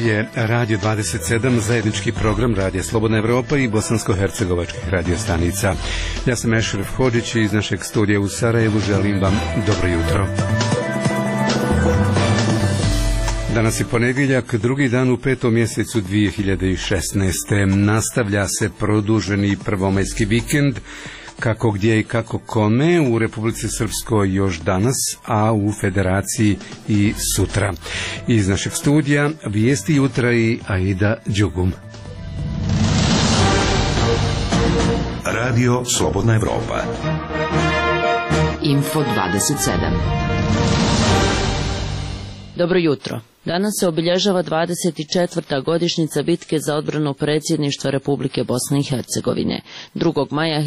je Radio 27, zajednički program Radija Slobodna Evropa i bosansko-hercegovačkih radiostanica. Ja sam Ešref Hodžić i iz našeg studija u Sarajevu želim vam dobro jutro. Danas je ponedjeljak, drugi dan u 5. mjesecu 2016. Nastavlja se produženi prvomajski vikend, kako gdje i kako kome, u Republici Srpskoj još danas, a u Federaciji i sutra. Iz našeg studija vijesti jutra i Aida Đugum. Radio Slobodna Evropa. Info 27. Dobro jutro. Danas se obilježava 24. godišnjica bitke za odbranu predsjedništva Republike Bosne i Hercegovine. 2. maja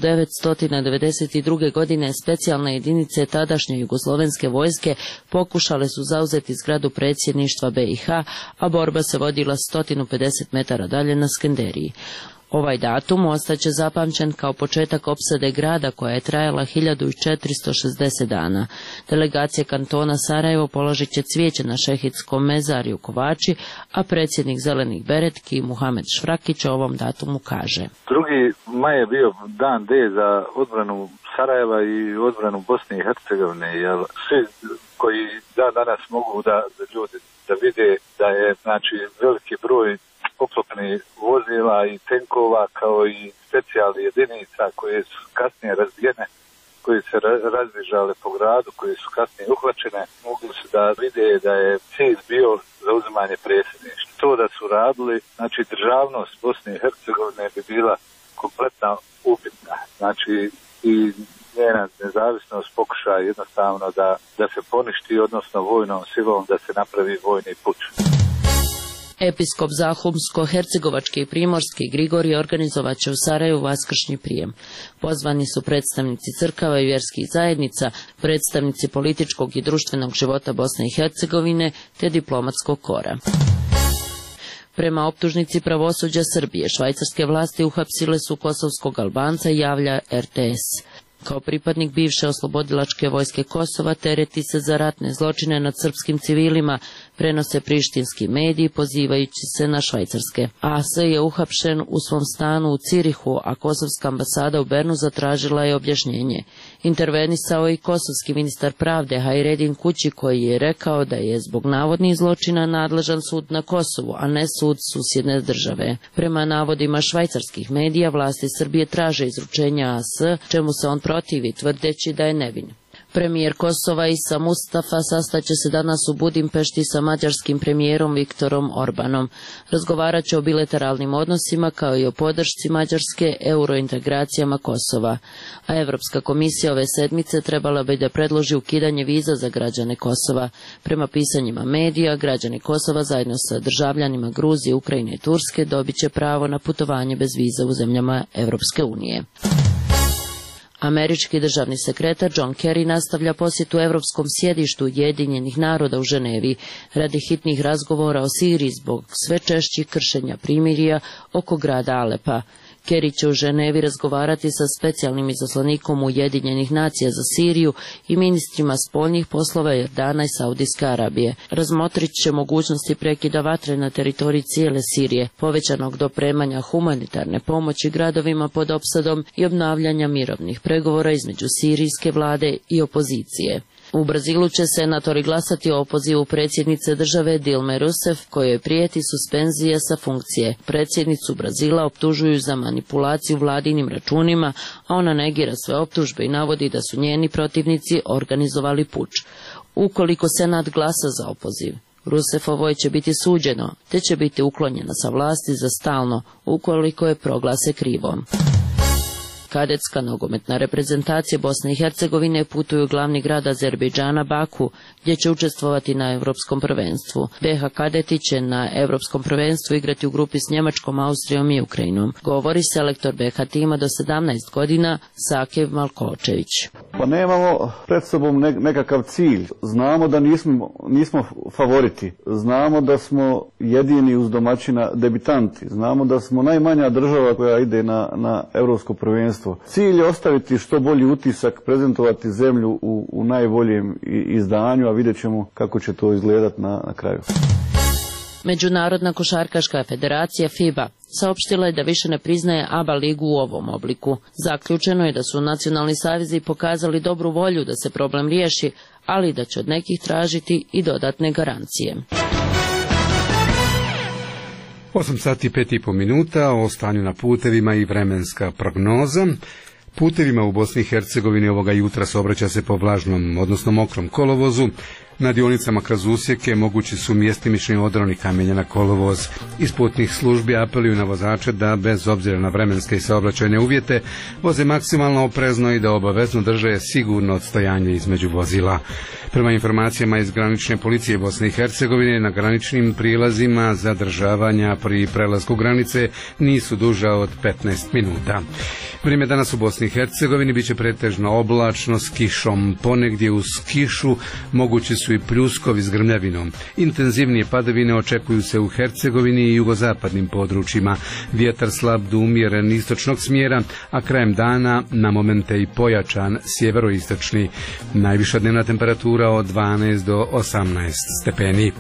1992. godine specijalne jedinice tadašnje jugoslovenske vojske pokušale su zauzeti zgradu predsjedništva BiH, a borba se vodila 150 metara dalje na Skenderiji. Ovaj datum ostaće zapamćen kao početak opsade grada koja je trajala 1460 dana. Delegacija kantona Sarajevo položit će cvijeće na šehitskom mezariju Kovači, a predsjednik Zelenih beretki Muhamed Švrakić o ovom datumu kaže. 2. maj je bio dan D za odbranu Sarajeva i odbranu Bosne i Hercegovine, jer svi koji danas mogu da ljudi da vide da je veliki broj oklopnih vozila i tenkova kao i specijalnih jedinica koje su kasnije razvijene, koje se razbježale po gradu, koje su kasnije uhvaćene, mogli su da vide da je cilj bio zauzimanje predsjedništva. To da su radili, državnost Bosne i Hercegovine bi bila kompletna upitna. I njena nezavisnost pokuša jednostavno da se poništi, odnosno vojnom silom da se napravi vojni puč. Episkop Zahumsko-hercegovački i primorski Grigorije organizovat će u Sarajevu vaskršnji prijem. Pozvani su predstavnici crkava i vjerskih zajednica, predstavnici političkog i društvenog života Bosne i Hercegovine te diplomatskog kora. Prema optužnici pravosuđa Srbije, švajcarske vlasti uhapsile su kosovskog Albanca, javlja RTS. Kao pripadnik bivše oslobodilačke vojske Kosova tereti se za ratne zločine nad srpskim civilima, prenose prištinski mediji pozivajući se na švajcarske. AS je uhapšen u svom stanu u Cirihu, a kosovska ambasada u Bernu zatražila je objašnjenje. Intervenisao je i kosovski ministar pravde Hajredin Kući, koji je rekao da je zbog navodnih zločina nadležan sud na Kosovu, a ne sud susjedne države. Prema navodima švajcarskih medija, vlasti Srbije traže izručenja AS, čemu se on protivi, tvrdeći da je nevin. Premijer Kosova Isa Mustafa sastaće se danas u Budimpešti sa mađarskim premijerom Viktorom Orbanom. Razgovarat će o bilateralnim odnosima kao i o podršci Mađarske eurointegracijama Kosova. A Evropska komisija ove sedmice trebala bi da predloži ukidanje viza za građane Kosova. Prema pisanjima medija, građani Kosova zajedno sa državljanima Gruzije, Ukrajine i Turske dobit će pravo na putovanje bez viza u zemljama Evropske unije. Američki državni sekretar John Kerry nastavlja posjetu Europskom sjedištu Ujedinjenih naroda u Ženevi radi hitnih razgovora o Siriji zbog sve češćih kršenja primirja oko grada Alepa. Kerry će u Ženevi razgovarati sa specijalnim izaslanikom Ujedinjenih nacija za Siriju i ministrima spoljnih poslova Jordana i Saudijske Arabije. Razmotrit će mogućnosti prekida vatre na teritoriji cijele Sirije, povećanog dopremanja humanitarne pomoći gradovima pod opsadom i obnavljanja mirovnih pregovora između sirijske vlade i opozicije. U Brazilu će senatori glasati o opozivu predsjednice države Dilme Rousseff, kojoj prijeti suspenzija sa funkcije. Predsjednicu Brazila optužuju za manipulaciju vladinim računima, a ona negira sve optužbe i navodi da su njeni protivnici organizovali puč. Ukoliko senat glasa za opoziv, Rousseffovoj će biti suđeno, te će biti uklonjena sa vlasti za stalno, ukoliko je proglase krivom. Kadetska nogometna reprezentacija Bosne i Hercegovine putuju u glavni grad Azerbejdžana Baku, gdje će učestvovati na Europskom prvenstvu. BiH kadeti će na Europskom prvenstvu igrati u grupi s Njemačkom, Austrijom i Ukrajinom, govori selektor BiH tima do 17 godina Sakev Malkočević. Pa nemamo pred sobom nekakav cilj. Znamo da nismo favoriti. Znamo da smo jedini uz domaćina debitanti. Znamo da smo najmanja država koja ide na Europsko prvenstvo. Cilj je ostaviti što bolji utisak, prezentovati zemlju u najboljem izdanju, a vidjet ćemo kako će to izgledati na kraju. Međunarodna košarkaška federacija FIBA saopštila je da više ne priznaje ABA ligu u ovom obliku. Zaključeno je da su nacionalni savezi pokazali dobru volju da se problem riješi, ali da će od nekih tražiti i dodatne garancije. 8 sati i 5,5 minuta o stanju na putevima i vremenska prognoza. Putevima u Bosni i Hercegovini ovoga jutra saobraća se po vlažnom, odnosno mokrom kolovozu. Na dionicama kroz usjeke mogući su mjestimični odroni kamenja na kolovoz. Iz putnih službi apeluju na vozače da, bez obzira na vremenske i saobraćajne uvjete, voze maksimalno oprezno i da obavezno drže sigurno odstojanje između vozila. Prema informacijama iz granične policije Bosne i Hercegovine, na graničnim prilazima zadržavanja pri prelasku granice nisu duža od 15 minuta. Vrijeme danas u Bosni i Hercegovini biće pretežno oblačno s kišom. Ponegdje uz kišu mogući su i pljuskovi s grmljavinom. Intenzivnije padavine očekuju se u Hercegovini i jugozapadnim područjima. Vjetar slab do umjeren istočnog smjera, a krajem dana na momente i pojačan sjeveroistočni. Najviša dnevna temperatura od 12 do 18 stepeni.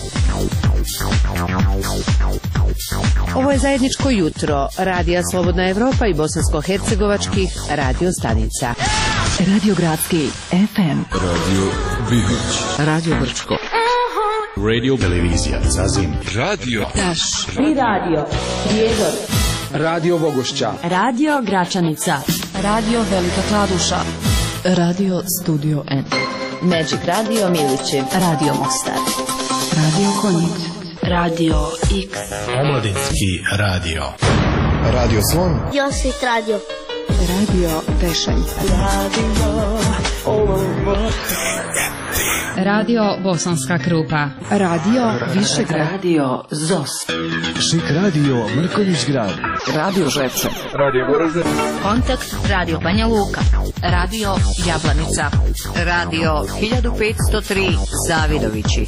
Ovo je zajedničko jutro Radija Slobodna Evropa i bosansko-hercegovačkih radio stanica. Radio Gradski FM, Radio Bihać, Radio Brčko, Radio Televizija Zazim, Radio Taš, Tri radio, Prijedor, Radio Bogošća, Radio Gračanica, Radio Velika Kladuša, Radio Studio N, Magic Radio Milići, Radio Mostar, Radio Konjic, Radio X, Omladinski radio, Radio Slon, Josip Radio, Radio Tešanj, Radio Bosanska Krupa, Radio Višegrad, Radio ZOS, Šik Radio Mrković Grad, Radio Žepče, Radio Goražde, Kontakt Radio Banja Luka, Radio Jablanica, Radio 1503 Zavidovići,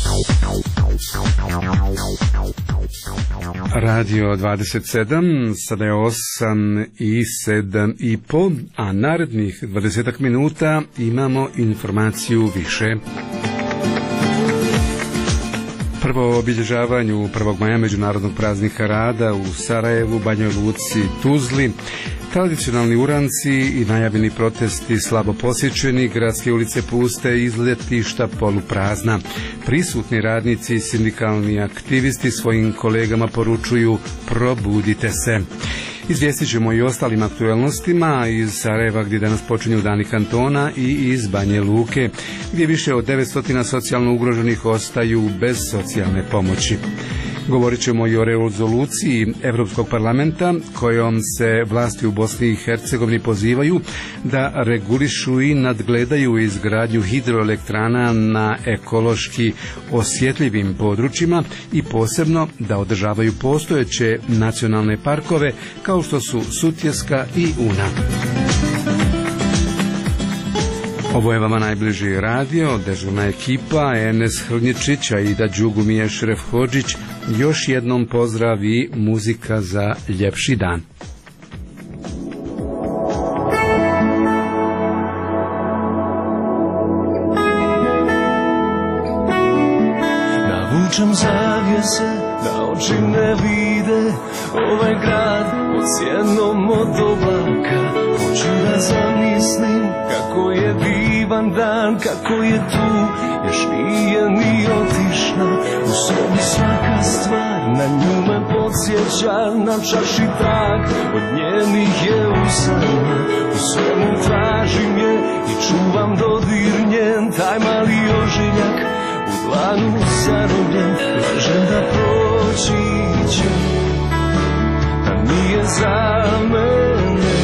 Radio 27, sada je 8 i 7,5, a narednih 20 minuta imamo informaciju više. Prvo obilježavanju 1. maja Međunarodnog praznika rada u Sarajevu, Banjoj Luci, Tuzli, tradicionalni uranci i najavljeni protesti slabo posjećeni, gradske ulice puste, izletišta poluprazna. Prisutni radnici i sindikalni aktivisti svojim kolegama poručuju probudite se. Izvijestit ćemo i ostalim aktualnostima iz Sarajeva gdje danas počinju dani kantona i iz Banje Luke gdje više od 900 socijalno ugroženih ostaju bez socijalne pomoći. Govorit ćemo i o rezoluciji Europskog parlamenta kojom se vlasti u Bosni i Hercegovini pozivaju da regulišu i nadgledaju izgradnju hidroelektrana na ekološki osjetljivim područjima i posebno da održavaju postojeće nacionalne parkove kao što su Sutjeska i Una. Ovo je vama najbliži radio, dežurna ekipa, Enes Hrnjičić, Aida Đugumije Šref-Hodžić, još jednom pozdrav i muzika za ljepši dan. Navučem zavjese da oči ne vide ovaj grad pod sjednom od oblaka. Hoću da zamislim kako je divan dan, kako je tu, još nije ni otišla. U sobi svaka stvar na nju me podsjeća, na čaši trag od njenih je usana. U svemu tražim je i čuvam dodir njen, taj mali ožiljak u dlanu zarobljen. Lažem da proći će, da nije za mene.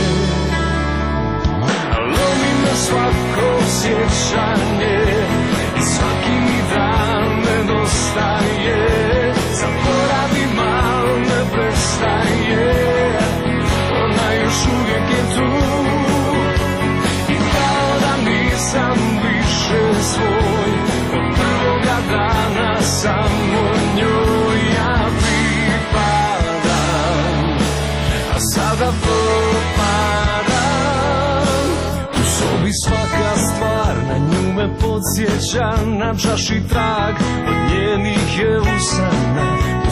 Lomi me svako sjećanje i svaki mi dan nedostaje. Zaboravim, al ne prestaje, ona još uvijek je tu. I kao da nisam više svoj, od prvoga dana samo njoj ja pripadam, a sada propadam. U sobi svaka stvar na nju me podsjeća, na čaši trag od njenih je usana. U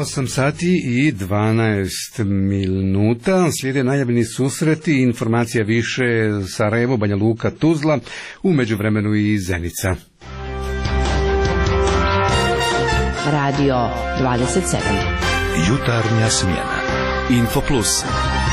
8 sati i 12 minuta. Slijede najavljeni susreti i informacija više Sarajevo, Banja Luka, Tuzla, u međuvremenu i Zenica. Radio 27. Jutarnja smjena. Info Plus.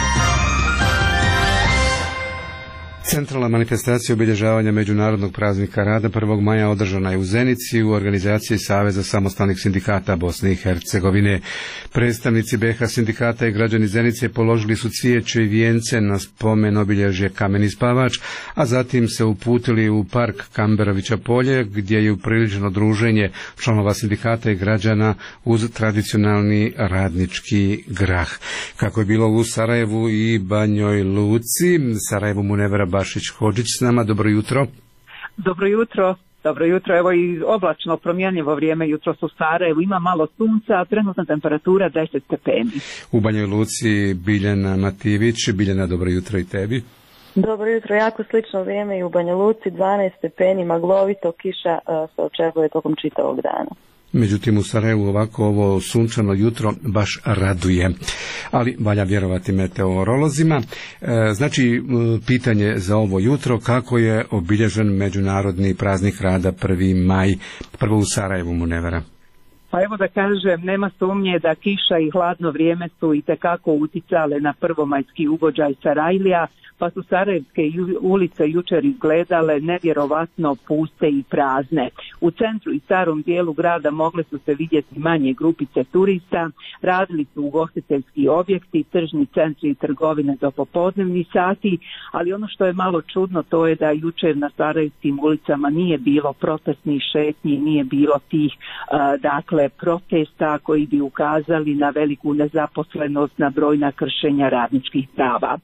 Centralna manifestacija obilježavanja Međunarodnog praznika rada 1. maja održana je u Zenici u organizaciji Saveza samostalnih sindikata Bosne i Hercegovine. Predstavnici BiH sindikata i građani Zenice položili su cvijeće i vijence na spomen obilježje Kameni spavač, a zatim se uputili u park Kamberovića polje gdje je upriličeno druženje članova sindikata i građana uz tradicionalni radnički grah. Kako je bilo u Sarajevu i Banjoj Luci, Sarajevu Munevera Bašić-Hodžić s nama, dobro jutro. Dobro jutro. Dobro jutro, evo i oblačno promjenjivo vrijeme, jutro su Sarajevu, ima malo sunca, a trenutna temperatura 10 stepeni. U Banjoj Luci Biljana Mativić. Biljana, dobro jutro i tebi. Dobro jutro, jako slično vrijeme i u Banja Luci, 12 stepeni, maglovito, kiša se očekuje tokom čitavog dana. Međutim, u Sarajevu ovako ovo sunčano jutro baš raduje, ali valja vjerovati meteorolozima. Znači, pitanje za ovo jutro, kako je obilježen Međunarodni praznik rada 1. maj, prvo u Sarajevu, Munevera? Pa evo da kažem, nema sumnje da kiša i hladno vrijeme su itekako uticale na prvomajski ugođaj Sarajlija, pa su sarajevske ulice jučer izgledale nevjerovatno puste i prazne. U centru i starom dijelu grada mogle su se vidjeti manje grupice turista, radili su ugostiteljski objekti, tržni centri i trgovine do popodnevnih sati, ali ono što je malo čudno to je da jučer na sarajevskim ulicama nije bilo protestnih šetnji, nije bilo tih protesta koji bi ukazali na veliku nezaposlenost, na brojna kršenja radničkih prava.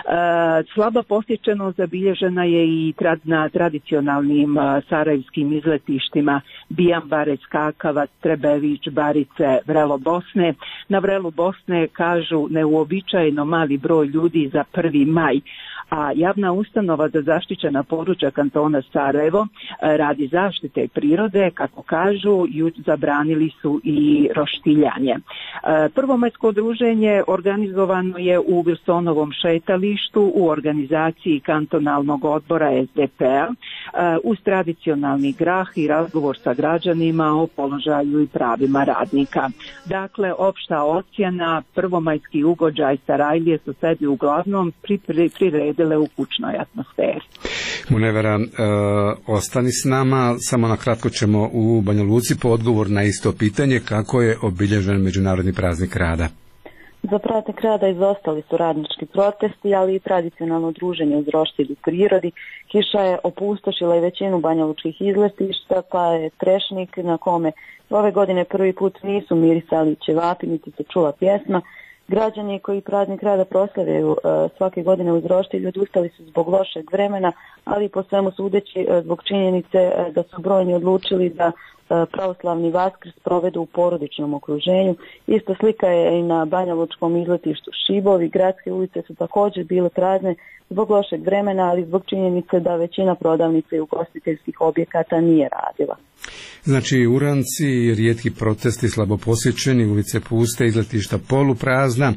Slaba posjećenost zabilježena je i na tradicionalnim sarajevskim izletištima Bijambare, Skakavac, Trebević, Barice, Vrelo Bosne. Na Vrelu Bosne kažu neuobičajeno mali broj ljudi za 1. maj, a javna ustanova za zaštićena područja kantona Sarajevo radi zaštite prirode, kako kažu, zabranili su i roštiljanje. Prvomajsko druženje organizovano je u Wilsonovom šetalištu u organizaciji kantonalnog odbora SDP-a uz tradicionalni grah i razgovor sa građanima o položaju i pravima radnika. Dakle, opšta ocjena, prvomajski ugođaj Sarajlije su sebi uglavnom priredile u kućnoj atmosferi. Munevera, ostani s nama, samo na kratko ćemo u Banja Luci po odgovor na isto pitanje, kako je obilježen Međunarodni praznik rada. Za praznik rada izostali su radnički protesti, ali i tradicionalno druženje uz roštilj u prirodi. Kiša je opustošila i većinu banjalučkih izletišta, pa je Trešnik na kome ove godine prvi put nisu mirisali ćevapi, niti se čula pjesma. Građani koji praznik rada proslavljaju svake godine uz roštilj odustali su zbog lošeg vremena, ali po svemu sudeći zbog činjenice da su brojni odlučili da pravoslavni Vaskrs provedu u porodičnom okruženju. Isto slika je i na banjalučkom izletištu Šibovi. Gradske ulice su također bile prazne zbog lošeg vremena, ali zbog činjenice da većina prodavnica i ugostiteljskih objekata nije radila. Znači, uranci, rijetki protesti, slabo posjećeni, ulice puste, izletišta poluprazna.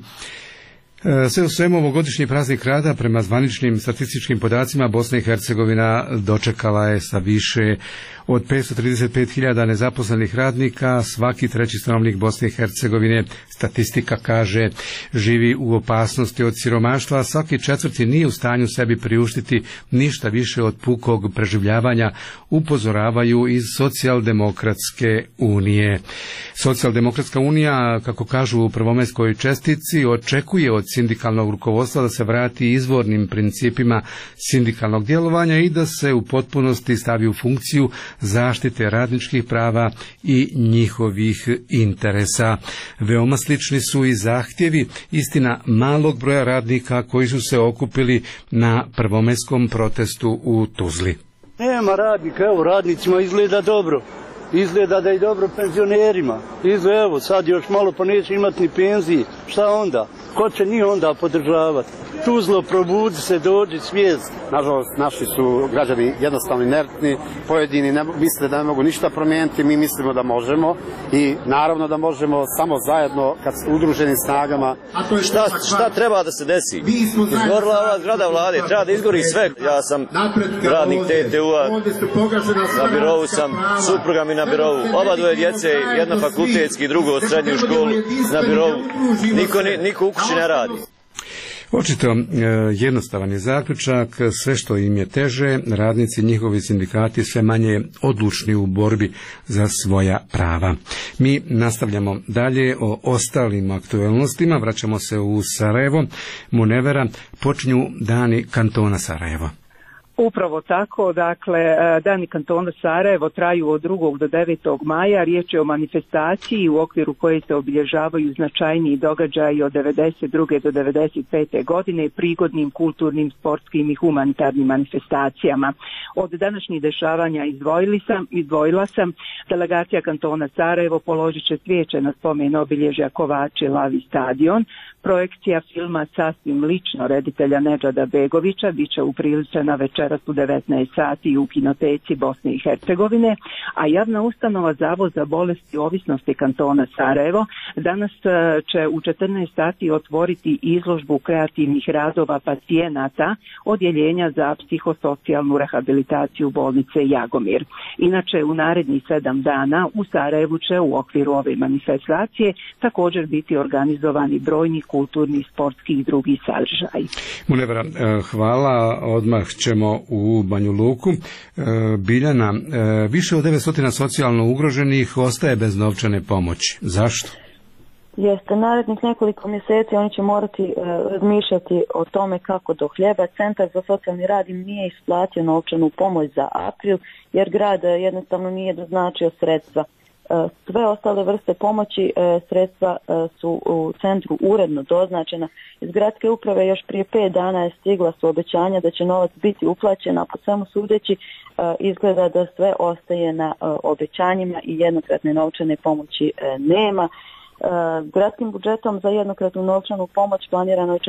Sve u svemu, ovogodišnji praznik rada prema zvaničnim statističkim podacima Bosna i Hercegovina dočekala je sa više od 535.000 nezaposlenih radnika. Svaki treći stanovnik Bosne i Hercegovine, statistika kaže, živi u opasnosti od siromaštva, a svaki četvrti nije u stanju sebi priuštiti ništa više od pukog preživljavanja, upozoravaju iz Socijaldemokratske unije. Socijaldemokratska unija, kako kažu u prvomajskoj čestici, očekuje od sindikalnog rukovodstva da se vrati izvornim principima sindikalnog djelovanja i da se u potpunosti stavi u funkciju zaštite radničkih prava i njihovih interesa. Veoma slični su i zahtjevi, istina, malog broja radnika koji su se okupili na prvomajskom protestu u Tuzli. Nema radnika, evo radnicima izgleda dobro. Izgleda da i dobro penzionerima. Evo sad još malo pa neće imati ni penzije. Šta onda? ko će njih onda podržavati? Tuzlo, probudi se, dođi, svijest. Nažalost, naši su građani jednostavno inertni, pojedini misle da ne mogu ništa promijeniti, mi mislimo da možemo i naravno da možemo samo zajedno kad s udruženim snagama. Šta treba da se desi? Izgorila ova zgrada vlade, treba da izgori sve. Ja sam radnik TTU-a, na birovu sam, supruga mi na birovu, oba dvoje djece, jedna fakultetski, drugo srednju školu na birovu. Niko u kući ne radi. Očito jednostavan je zaključak, sve što im je teže, radnici, njihovi sindikati sve manje odlučni u borbi za svoja prava. Mi nastavljamo dalje o ostalim aktuelnostima, vraćamo se u Sarajevo. Munevera, počinju dani kantona Sarajevo. Upravo tako, dakle, dani kantona Sarajevo traju od 2. do 9. maja. Riječ je o manifestaciji u okviru koje se obilježavaju značajniji događaji od 92. do 95. godine prigodnim, kulturnim, sportskim i humanitarnim manifestacijama. Od današnjih dešavanja izdvojila sam delegacija kantona Sarajevo položit će cvijeće na spomen obilježja Kovači Lavi stadion. Projekcija filma Sasvim lično reditelja Nedžada Begovića bit će upriličena večeras u 19 sati u kinoteci Bosne i Hercegovine, a javna ustanova Zavod za bolesti i ovisnosti kantona Sarajevo danas će u 14 sati otvoriti izložbu kreativnih radova pacijenata odjeljenja za psihosocijalnu rehabilitaciju bolnice Jagomir. Inače, u narednih 7 dana u Sarajevu će u okviru ove manifestacije također biti organizovani brojni kulturni, sportski i drugi sadržaj. Munevera, hvala. Odmah ćemo u Banju Luku. Biljana, više od 900 socijalno ugroženih ostaje bez novčane pomoći. Zašto? Jeste, narednih nekoliko mjeseci oni će morati razmišljati o tome kako do hljeba. Centar za socijalni rad im nije isplatio novčanu pomoć za april jer grad jednostavno nije doznačio sredstva. Sve ostale vrste pomoći sredstva su u centru uredno doznačena. Iz gradske uprave još prije 5 dana je stigla su obećanja da će novac biti uplaćen, a po svemu sudeći izgleda da sve ostaje na obećanjima i jednokratne novčane pomoći nema. Gradskim budžetom za jednokratnu novčanu pomoć planirano je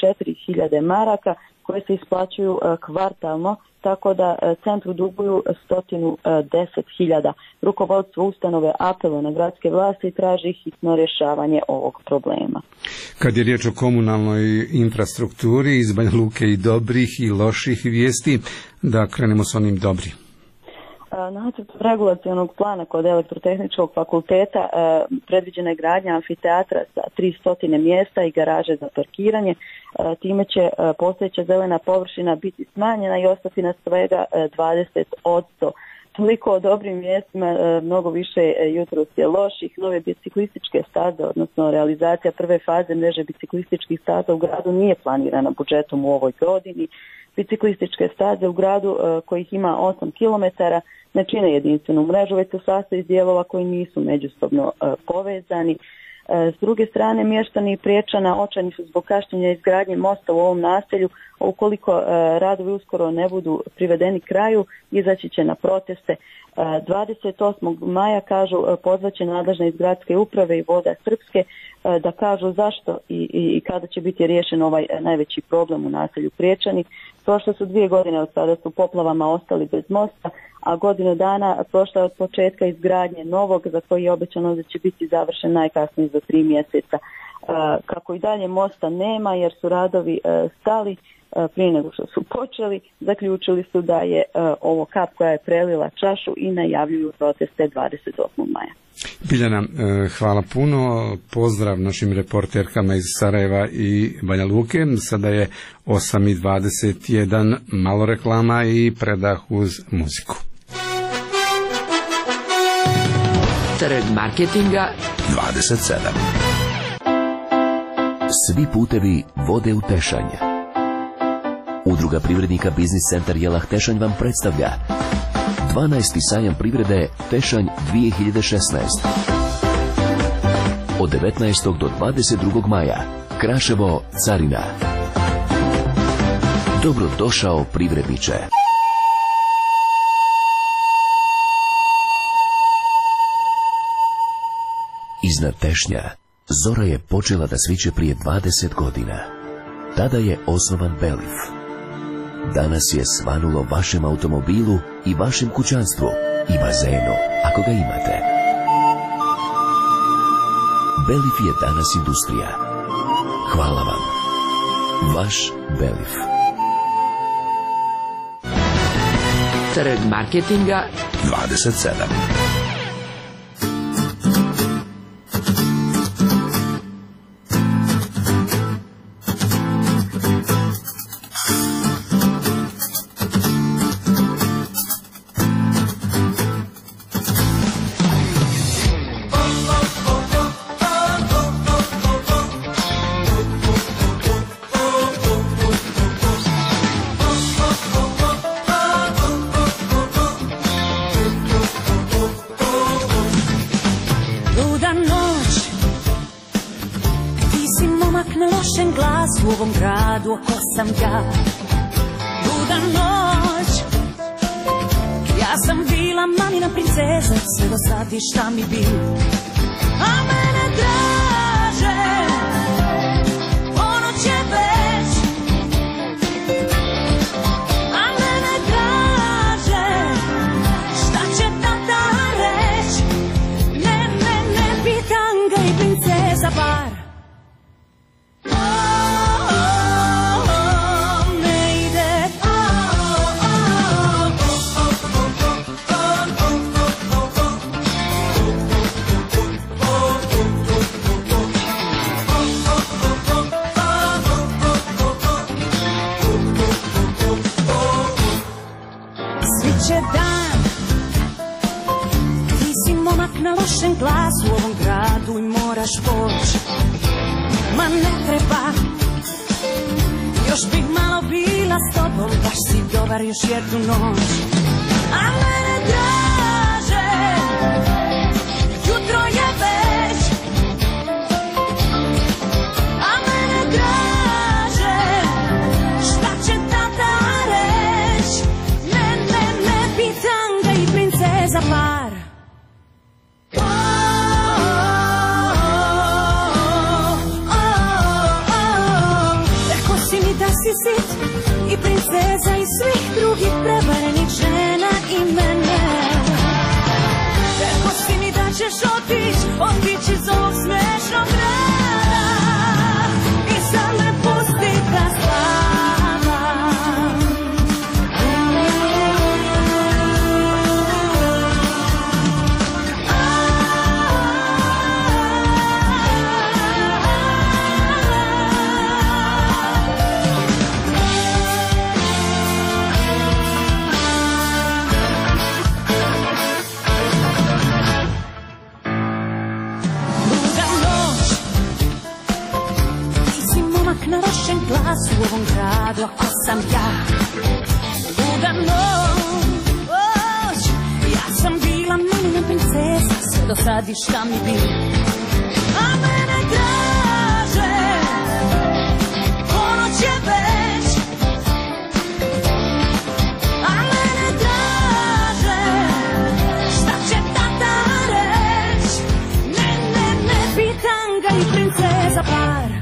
44.000 maraka koje se isplaćuju kvartalno, tako da centru duguju 110.000. Rukovodstvo ustanove apeluje na gradske vlasti i traži hitno rješavanje ovog problema. Kad je riječ o komunalnoj infrastrukturi, iz Banja Luke i dobrih i loših vijesti, da krenemo s onim dobrim. Nacrt regulacionog plana kod Elektrotehničkog fakulteta predviđena je gradnja amfiteatra sa 300 mjesta i garaže za parkiranje. Time će postojeća zelena površina biti smanjena i ostati na svega 20%. Toliko o dobrim mjestima, mnogo više jutros je loših. Nove biciklističke staze, odnosno realizacija prve faze mreže biciklističkih staza u gradu nije planirana budžetom u ovoj godini. Biciklističke staze u gradu kojih ima 8 km ne čine jedinstvenu mrežu, već se sastoji iz dijelova koji nisu međusobno povezani. S druge strane, mještani Priječana očajni su zbog kašnjenja izgradnje mosta u ovom naselju. Ukoliko radovi uskoro ne budu privedeni kraju, izaći će na proteste. 28. maja, kažu, pozvaće nadležne iz gradske uprave i Voda Srpske da kažu zašto i kada će biti riješen ovaj najveći problem u naselju Priječani. Prošle su 2 godine od sada su poplavama ostali bez mosta, a godinu dana prošla od početka izgradnje novog za koji je obećano da će biti završen najkasnije za 3 mjeseca. Kako i dalje mosta nema jer su radovi stali prije nego što su počeli, zaključili su da je ovo kap koja je prelila čašu i najavljuju proteste 28. maja. Biljana, hvala puno. Pozdrav našim reporterkama iz Sarajeva i Banja Luke. Sada je 8:21, malo reklama i predah uz muziku. Trg marketinga 27. Svi putevi vode u Tešanj. Udruga privrednika Biznis centar Jelah Tešanj vam predstavlja 12. sajam privrede Tešanj 2016. Od 19. do 22. maja. Kraševo, Carina. Dobrodošao privredniče. Iznad Tešnja Zora je počela da sviće prije 20 godina. Tada je osnovan Belif. Danas je svanulo vašem automobilu i vašem kućanstvu i bazenu, ako ga imate. Belif je danas industrija. Hvala vam. Vaš Belif. Trg marketinga 27. U ovom gradu oko sam ja, luda noć. Ja sam bila mamina princeza, sve do sad i šta mi bi. A mene draže, ono će već. A mene draže, šta će tata reć. Ne, pitam ga i princeza bar. Dan, ti si momak na lošem glasu u ovom gradu i moraš poći. Ma ne treba, još bih malo bila s tobom, baš si dobar još jednu noć. A mene draže, jutro je već. A mene draže, šta će tata reć. Pitam ga i princeza par. Rekao si mi da si sit i princeza i svih drugih prevarenih žena i mene. Rekao si mi da ćeš otići iz ovog smešnog grada i sad me pusti da spavam. Na lošem glasu u ovom gradu ako sam ja, luda noć. Ja sam bila mamina princeza, sve do sad i šta mi bi. A mene draže, ono će već. A mene draže, šta će tata reć. Ne, pitam ga i princeza par.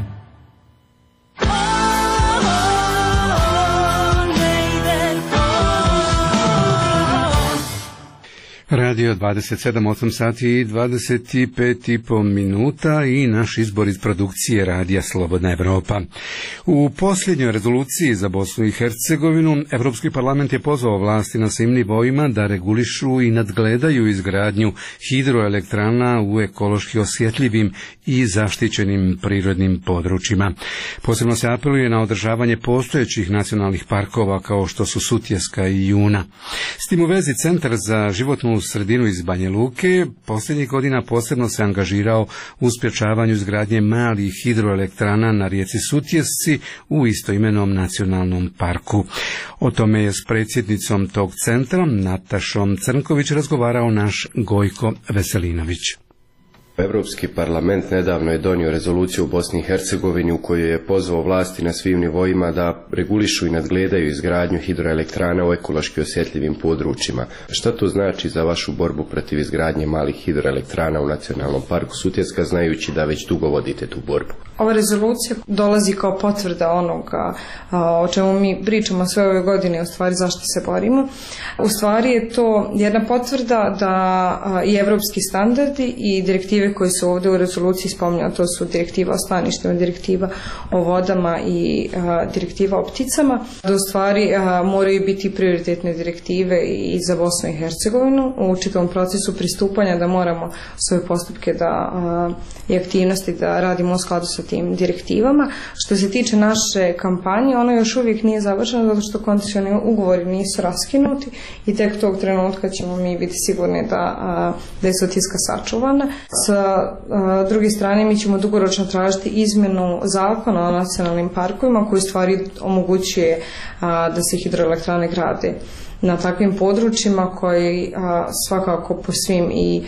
Radio 27, 8 sati i 25,5 minuta i naš izbor iz produkcije Radija Slobodna Evropa. U posljednjoj rezoluciji za Bosnu i Hercegovinu Evropski parlament je pozvao vlasti na svim nivoima da regulišu i nadgledaju izgradnju hidroelektrana u ekološki osjetljivim i zaštićenim prirodnim područjima. Posebno se apeluje na održavanje postojećih nacionalnih parkova kao što su Sutjeska i Juna. S tim u vezi Centar za životnu sredinu iz Banja Luke posljednjih godina posebno se angažirao u sprječavanju izgradnje malih hidroelektrana na rijeci Sutjesci u istoimenom nacionalnom parku. O tome je s predsjednicom tog centra, Natašom Crnković, razgovarao naš Gojko Veselinović. Europski parlament nedavno je donio rezoluciju u Bosni i Hercegovini u kojoj je pozvao vlasti na svim nivoima da regulišu i nadgledaju izgradnju hidroelektrana u ekološki osjetljivim područjima. Šta to znači za vašu borbu protiv izgradnje malih hidroelektrana u Nacionalnom parku Sutjeska, znajući da već dugo vodite tu borbu? Ova rezolucija dolazi kao potvrda onoga o čemu mi pričamo sve ove godine, u stvari zašto se borimo. U stvari je to jedna potvrda da i evropski standardi i direktive koje su ovdje u rezoluciji spominjaju, to su direktiva o staništima, direktiva o vodama i direktiva o pticama, da u stvari moraju biti prioritetne direktive i za Bosnu i Hercegovinu u čitavom procesu pristupanja, da moramo svoje postupke i aktivnosti da radimo u skladu sa tim direktivama. Što se tiče naše kampanje, ona još uvijek nije završena zato što koncesioni ugovori nisu raskinuti i tek tog trenutka ćemo mi biti sigurni da je Sutjeska sačuvana. Sa druge strane, mi ćemo dugoročno tražiti izmjenu zakona o nacionalnim parkovima koji stvari omogućuje da se hidroelektrane grade na takvim područjima koji svakako po svim i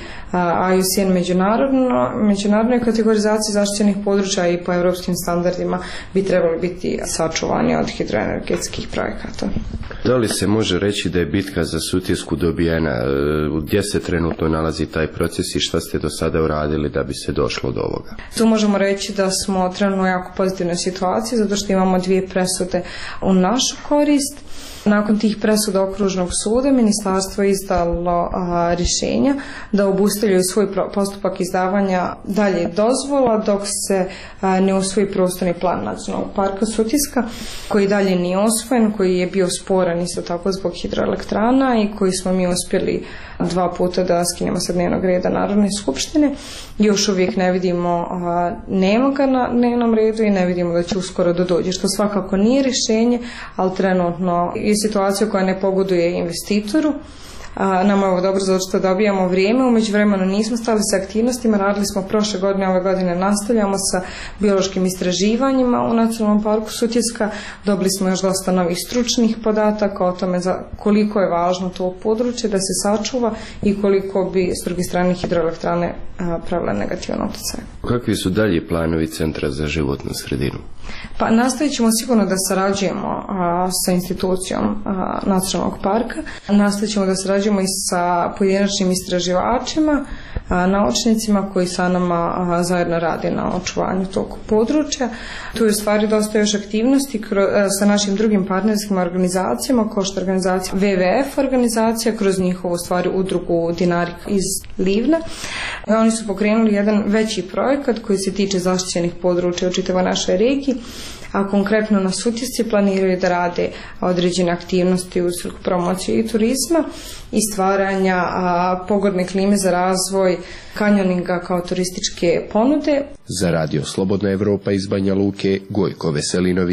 IUCN međunarodnoj kategorizaciji zaštićenih područja i po europskim standardima bi trebali biti sačuvani od hidroenergetskih projekata. Da li se može reći da je bitka za Sutjesku dobijena? Gdje se trenutno nalazi taj proces i šta ste do sada uradili da bi se došlo do ovoga? Tu možemo reći da smo trenutno u jako pozitivnoj situaciji zato što imamo 2 presude u našu korist. Nakon tih presuda Okružnog suda ministarstvo je izdalo rješenja da obustavljaju svoj postupak izdavanja dalje dozvola dok se ne usvoji prostorni plan Nacionalnog parka Sutjeska, koji dalje nije usvojen, koji je bio sporan isto tako zbog hidroelektrana i koji smo mi uspjeli 2 puta da skinemo sa dnevnog reda Narodne skupštine. Još uvijek ne vidimo, nema ga na dnevnom redu i ne vidimo da će uskoro dođe, što svakako nije rješenje, ali trenutno je situacija koja ne pogoduje investitoru. Nama je ovo dobro zato što dobijamo vrijeme, u međuvremenu nismo stali sa aktivnostima, radili smo prošle godine, ove godine nastavljamo sa biološkim istraživanjima u Nacionalnom parku Sutjeska, dobili smo još dosta novih stručnih podataka o tome koliko je važno to područje da se sačuva i koliko bi s druge strane hidroelektrane pravile negativan utjecaj. Kakvi su dalji planovi Centra za životnu sredinu? Pa nastavit ćemo sigurno da sarađujemo sa institucijom Nacionalnog parka, nastavit ćemo da sarađujemo i sa pojedinačnim istraživačima, naučnicima koji sa nama zajedno rade na očuvanju tog područja. Tu je u stvari dosta još aktivnosti sa našim drugim partnerskim organizacijama, kao što je organizacija WWF organizacija, kroz njihovu stvari udrugu Dinarik iz Livna. Oni su pokrenuli jedan veći projekat koji se tiče zaštićenih područja u čitavoj našoj regiji, a konkretno na Sutjesci planiraju da rade određene aktivnosti u svrhu promocije i turizma i stvaranja pogodne klime za razvoj kanjoninga kao turističke ponude. Za Radio Slobodna Evropa iz Banja Luke, Gojko Veselinović.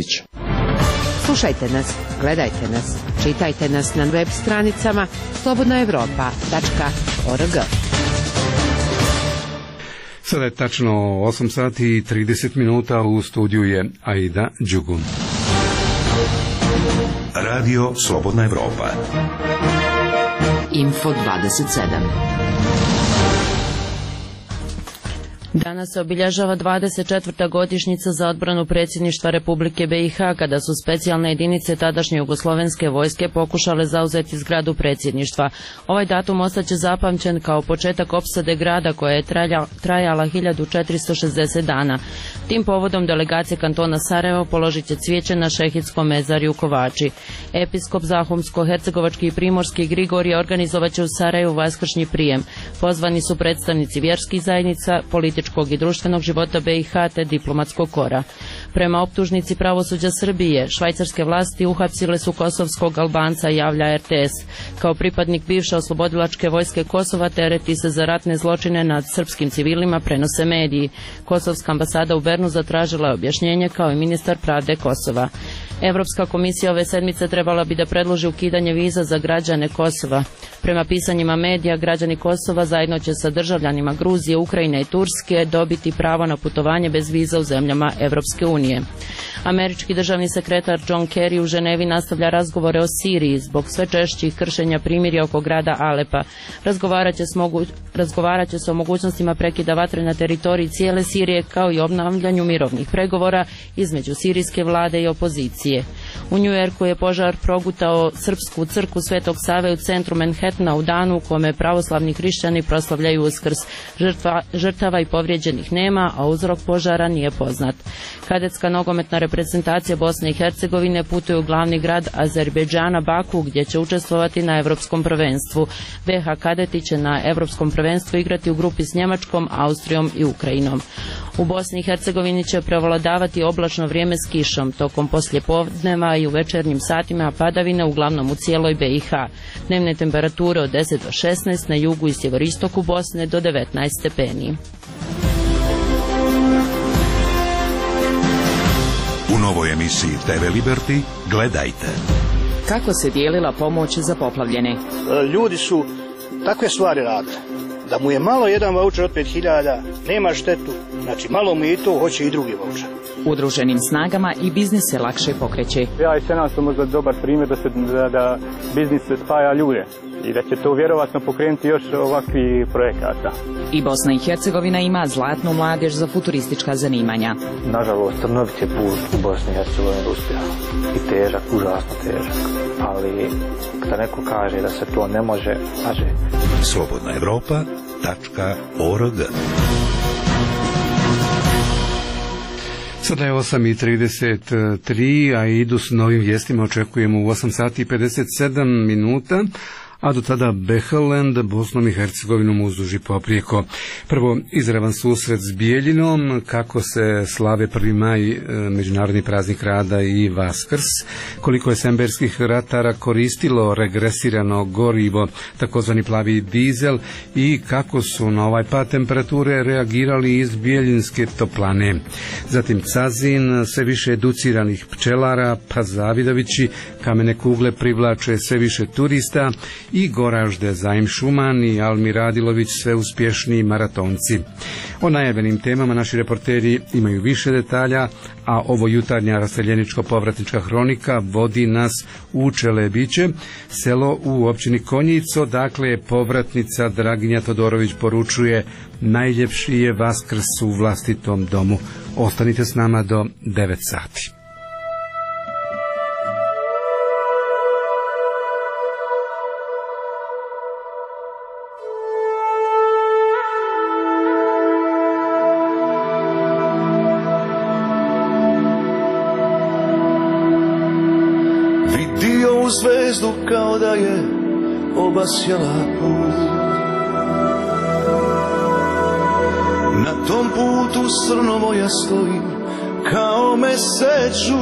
Slušajte nas, gledajte nas, čitajte nas na web stranicama slobodnaevropa.org. Sada je tačno 8 sati i 30 minuta, u studiju je Aida Đugun. Radio Slobodna Evropa. Info 27. Danas se obilježava 24. godišnjica za odbranu predsjedništva Republike BiH, kada su specijalne jedinice tadašnje jugoslovenske vojske pokušale zauzeti zgradu predsjedništva. Ovaj datum ostaće zapamćen kao početak opsade grada koja je trajala 1460 dana. Tim povodom delegacija kantona Sarajevo položit će cvijeće na Šehidskom mezarju u Kovači. Episkop Zahumsko-hercegovački i primorski Grigorije organizovat će u Sarajevu vaskršnji prijem. Pozvani su predstavnici vjerskih zajednica, političkog i društvenog života BiH te diplomatskog kora. Prema optužnici pravosuđa Srbije, švajcarske vlasti uhapsile su kosovskog Albanca, javlja RTS. Kao pripadnik bivše oslobodilačke vojske Kosova tereti se za ratne zločine nad srpskim civilima, prenose mediji. Kosovska ambasada u Bernu zatražila je objašnjenje, kao i ministar pravde Kosova. Evropska komisija ove sedmice trebala bi da predloži ukidanje viza za građane Kosova. Prema pisanjima medija, građani Kosova zajedno će sa državljanima Gruzije, Ukrajine i Turske dobiti pravo na putovanje bez viza u zemljama Evropske unije. Američki državni sekretar John Kerry u Ženevi nastavlja razgovore o Siriji zbog sve češćih kršenja primirja oko grada Alepa. Razgovarat će se o mogućnostima prekida vatre na teritoriji cijele Sirije kao i obnavljanju mirovnih pregovora između sirijske vlade i opozicije. U New Yorku je požar progutao srpsku crkvu Svetog Save u centru Manhattana u danu u kome pravoslavni hrišćani proslavljaju Uskrs. Žrtava i povrijeđenih nema, a uzrok požara nije poznat. Kadetska nogometna reprezentacija Bosne i Hercegovine putuje u glavni grad Azerbejdžana Baku gdje će učestvovati na Europskom prvenstvu. BH kadeti će na Europskom prvenstvu igrati u grupi s Njemačkom, Austrijom i Ukrajinom. U Bosni i Hercegovini će prevladavati oblačno vrijeme s kišom, tokom poslijepodneva i u večernjim satima padavine uglavnom u cijeloj BiH. Dnevne temperature od 10 do 16, na jugu i sjeveristoku Bosne do 19 stepeni. U novoj emisiji TV Liberty gledajte. Kako se dijelila pomoć za poplavljene? Ljudi su takve stvari radili. Da mu je malo jedan vaučer od 5000, nema štetu, znači malo mu je i to, hoće i drugi vaučer. Udruženim snagama i biznis se lakše pokreće. Ja i Senat sam možda dobar primjer da biznis se spaja ljude i da će to vjerovatno pokrenuti još ovakvi projekata. I Bosna i Hercegovina ima zlatnu mladež za futuristička zanimanja. Nažalost, trnovit je put u Bosni i Hercegovini uspjeh. I težak, užasno težak. Ali kada neko kaže da se to ne može, laže. slobodnaevropa.org. Sada je 8:33, a idu s novim vijestima, očekujemo u 8 sati i 57 minuta, a do tada Behelend Bosnom i Hercegovinom uzduži poprijeko. Prvo, izravan susret s Bijeljinom, kako se slave 1. maj, međunarodni praznik rada i Vaskrs, koliko je semberskih ratara koristilo regresirano gorivo, takozvani plavi dizel, i kako su na ovaj pad temperature reagirali iz Bijeljinske toplane. Zatim Cazin, sve više educiranih pčelara, pa Zavidovići, kamene kugle privlače sve više turista, i Goražde, Zaim Šuman i Almi Radilović, sve uspješniji maratonci. O najavljenim temama naši reporteri imaju više detalja, a ovo jutarnja raseljeničko-povratnička hronika vodi nas u Čelebiće, selo u općini Konjico, dakle povratnica Draginja Todorović poručuje: najljepši je Vaskrs u vlastitom domu. Ostanite s nama do 9 sati. Zvezdu kao da je obasjala put. Na tom putu srno moja stoji kao meseću.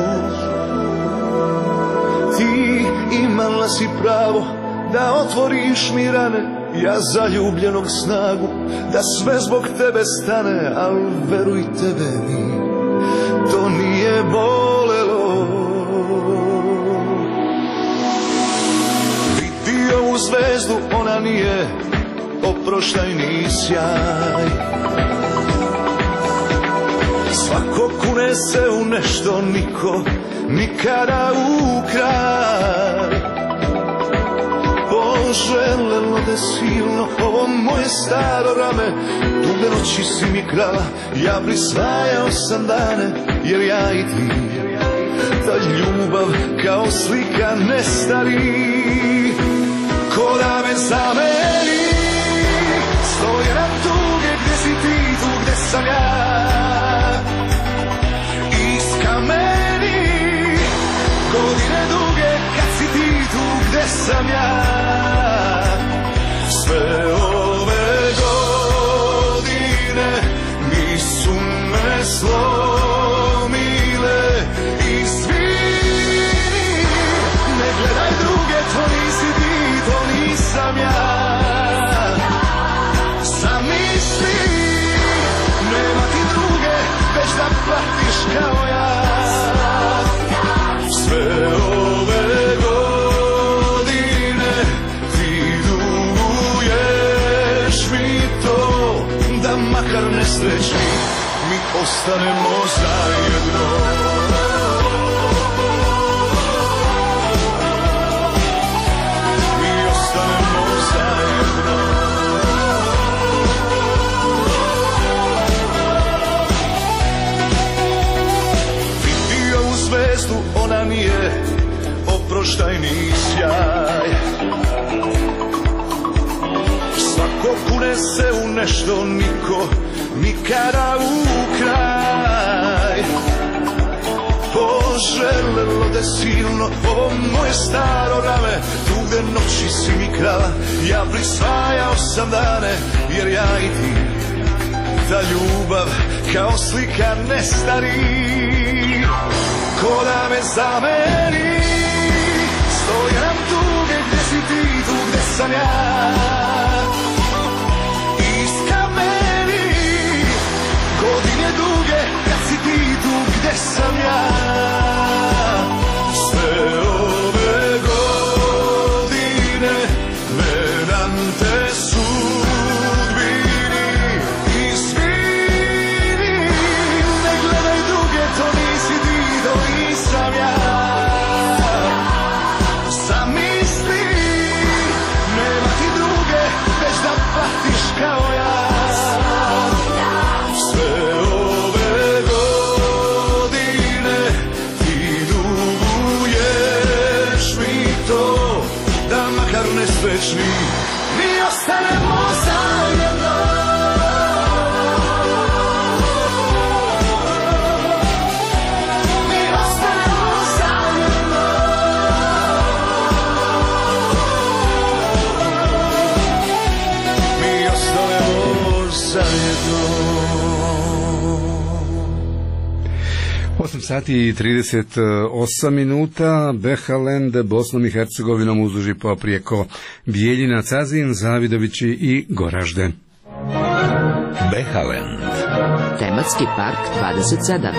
Ti imala si pravo da otvoriš mi rane, ja zaljubljenog snagu da sve zbog tebe stane, ali veruj tebe mi to nije bolelo. Ovu zvezdu, ona nije oproštajni sjaj. Svako kune se u nešto, niko nikada u kraj. Poželelo te silno ovo moje staro rame, duge noći si mi krala, ja prisvajao sam dane, jer ja i ti, ta ljubav kao slika nestari. Ko da me zameni, stoje nam tuge, gdje si ti, tu gdje sam ja. Iz kameni, godine duge, kad si ti, tu gdje sam ja. Sve ove godine nisu me slomile. Izvini, ne gledaj druge, to nisi ti, to nisam ja. Zamisli, nema ti druge, već da platiš kao ja. Sve ove godine ti duguješ mi to, da makar nesrećni mi ostanemo zajedno. mjestu ona nije oproštajni sjaj. Svako kune se u nešto, niko nikada u kraj. Poželelo te silno ovo moje staro rame, tu gde noći si mi krala, ja prisvajao sam dane, jer ja i ti, ta ljubav kao slika nestari. Ko da me zameni, stoje nam tuge, gde si ti, tu gde sam ja. Iz kameni, godine duge, kad si ti, tu gde sam ja. Sve ove godine menam te sudbini i svini. Ne gledaj druge, to nisi ti, to nisam ja. Zamisli, nema ti druge, već da patiš kao ja. Sve ove godine ti duguješ mi to, da makar nespečni mi ostanemo zajedno. Mi ostanemo zajedno. Mi ostanemo zajedno. 8 sati i 38 minuta, Behalend, Bosnom i Hercegovinom uzduži poprijeko Bijeljina, Cazin, Zavidovići i Goražde. Behalend. Tematski park 27.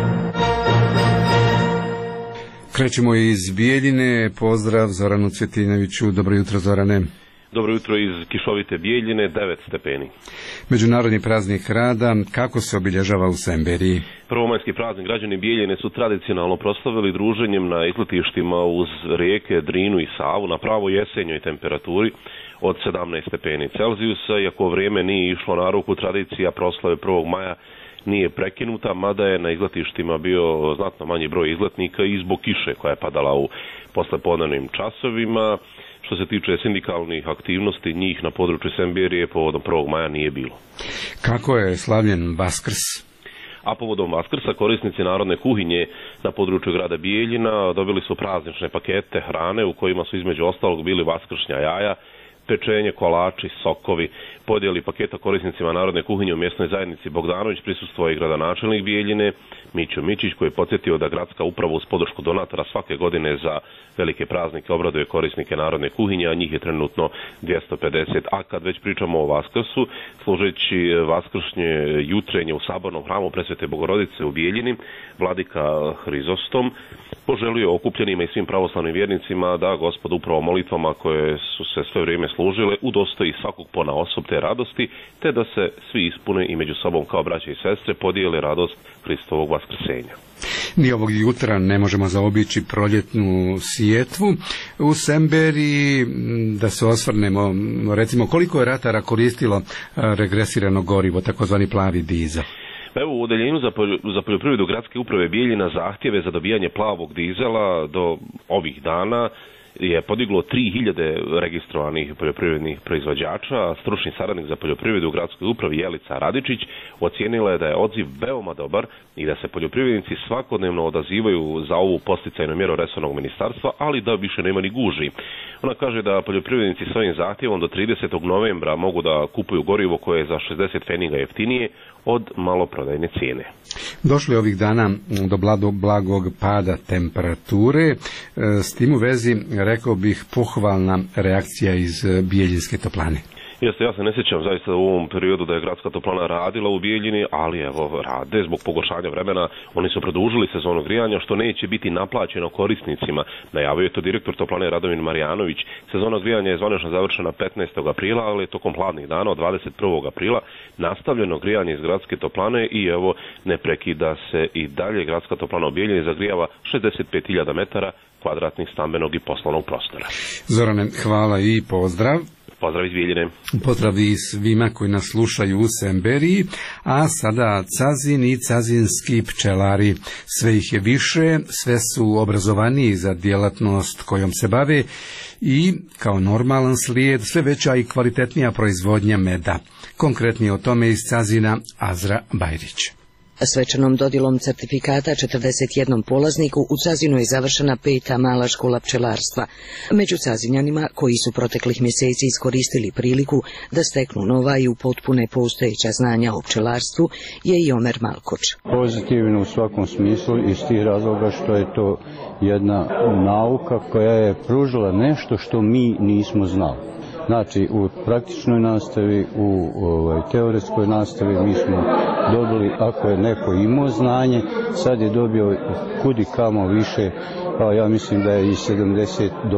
Krećemo iz Bijeljine, pozdrav Zoranu Cvjetinoviću, dobro jutro Zorane. Dobro jutro iz kišovite Bijeljine, 9 stepeni. Međunarodni praznik rada, kako se obilježava u Semberiji? Prvomajski praznik građani Bijeljine su tradicionalno proslavili druženjem na izletištima uz rijeke Drinu i Savu na pravo jesenjoj temperaturi od 17 stepeni Celzijusa, iako vrijeme nije išlo na ruku, tradicija proslave 1. maja nije prekinuta, mada je na izletištima bio znatno manji broj izletnika i zbog kiše koja je padala u poslepodnevnim časovima. Što se tiče sindikalnih aktivnosti, njih na području Semberije povodom 1. maja nije bilo. Kako je slavljen Vaskrs? A povodom Vaskrsa korisnici narodne kuhinje na području grada Bijeljina dobili su praznične pakete hrane u kojima su između ostalog bili vaskršnja jaja, pečenje, kolači, sokovi. Podijeli paketa korisnicima narodne kuhinje u mjesnoj zajednici Bogdanović prisustvovao i gradonačelnik Bijeljine Mićo Mićić, koji je podsjetio da gradska uprava uz podršku donatora svake godine za velike praznike obraduje korisnike narodne kuhinje, a njih je trenutno 250. A kad već pričamo o Vaskrsu, služeći vaskršnje jutrenje u sabornom hramu Presvete Bogorodice u Bijeljini, vladika Hrizostom poželio okupljenima i svim pravoslavnim vjernicima da Gospod upravo molitvama koje su se sve vrijeme služile udostoji svakog ponaosob te radosti, te da se svi ispune i među sobom kao braće i sestre podijele radost Hristovog vaskrsenja. Ni ovog jutra ne možemo zaobići proljetnu sjetvu u Semberiji. Da se osvrnemo, recimo koliko je ratara koristilo regresirano gorivo, takozvani plavi dizel? Evo, u odeljenju za poljoprivredu gradske uprave Bijeljina zahtjeve za dobijanje plavog dizela do ovih dana je podiglo 3000 registrovanih poljoprivrednih proizvođača, a stručni saradnik za poljoprivredu u gradskoj upravi Jelica Radičić ocijenila je da je odziv veoma dobar i da se poljoprivrednici svakodnevno odazivaju za ovu posticajnu mjeru resornog ministarstva, ali da više nema ni gužvi. Ona kaže da poljoprivrednici svojim zahtjevom do 30. novembra mogu da kupuju gorivo koje je za 60 pfeniga jeftinije od maloprodajne cijene. Došli ovih dana do blagog pada temperature. S tim u vezi rekao bih pohvalna reakcija iz Bijeljinske toplane. Jeste, ja se ne sjećam zaista u ovom periodu da je gradska toplana radila u Bijeljini, ali evo rade zbog pogoršanja vremena. Oni su produžili sezonu grijanja što neće biti naplaćeno korisnicima. Najavio je to direktor toplane Radomir Marjanović. Sezona grijanja je zvanično završena 15. aprila, ali tokom hladnih dana od 21. aprila nastavljeno grijanje iz gradske toplane i evo ne prekida se i dalje. Gradska toplana u Bijeljini zagrijava 65.000 metara kvadratnih stambenog i poslovnog prostora. Zorane, hvala i pozdrav. Pozdrav iz Bijeljine. Pozdrav i svima koji nas slušaju u Semberiji, a sada Cazin i cazinski pčelari. Sve ih je više, sve su obrazovaniji za djelatnost kojom se bave i kao normalan slijed sve veća i kvalitetnija proizvodnja meda. Konkretnije o tome iz Cazina Azra Bajrić. Svečanom dodjelom certifikata 41 polazniku u Cazinu je završena 5. mala škola pčelarstva. Među Cazinjanima koji su proteklih mjeseci iskoristili priliku da steknu nova i upotpune postojeća znanja o pčelarstvu je i Omer Malkoč. Pozitivno u svakom smislu iz tih razloga što je to jedna nauka koja je pružila nešto što mi nismo znali. Znači, u praktičnoj nastavi, u teoretskoj nastavi mi smo dobili, ako je neko imao znanje, sad je dobio kudi kamo više, pa ja mislim da je i 70 do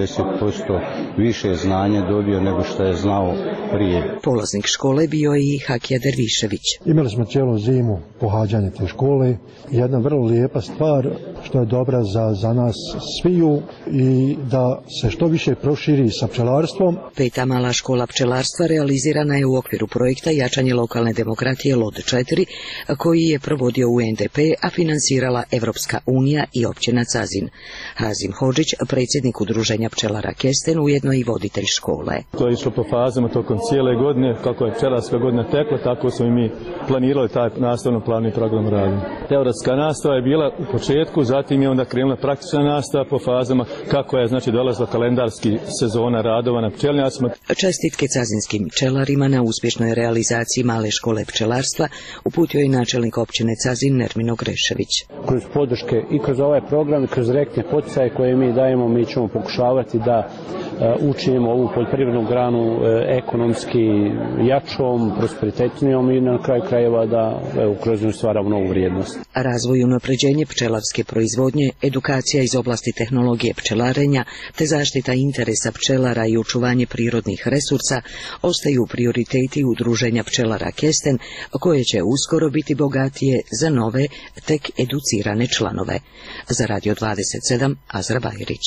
80% više znanja dobio nego što je znao prije. Polaznik škole bio je i Hakija Dervišević. Imali smo cijelu zimu pohađanje te škole. Jedna vrlo lijepa stvar što je dobra za nas sviju i da se što više proširi sa pčelarstvom. 5. mala škola pčelarstva realizirana je u okviru projekta Jačanje lokalne demokratije LOD 4, koji je provodio UNDP, a finansirala Evropska unija i općina Cazin. Hazim Hodžić, predsjednik udruženja pčelara Kesten, ujedno i voditelj škole. To je išlo po fazama tokom cijele godine, kako je pčelarska godina tekla, tako smo i mi planirali taj nastavno plan i program rada. Teoretska nastava je bila u početku, zatim je onda krenula praktična nastava po fazama, kako je dolazila kalendarski sezona radova na pčelinjacima. Čestitke cazinskim pčelarima na uspješnoj realizaciji male škole pčelarstva uputio je načelnik općine Cazin Nermino Grešević. Kroz podrške i kroz ovaj program i kroz direktne poticaje koje mi dajemo, mi ćemo pokušavati da učinimo ovu poljoprivrednu granu ekonomski jačom, prosperitetnijom i na kraju krajeva da kroz nju stvaramo novu vrijednost. Razvoj i unapređenje pčelarske proizvodnje, edukacija iz oblasti tehnologije pčelarenja te zaštita interesa pčelara i očuvanje prirodnih resursa ostaju prioriteti udruženja pčelara Kesten, koje će uskoro biti bogatije za nove, tek educirane članove. Za Radio 27, Azra Bajrić.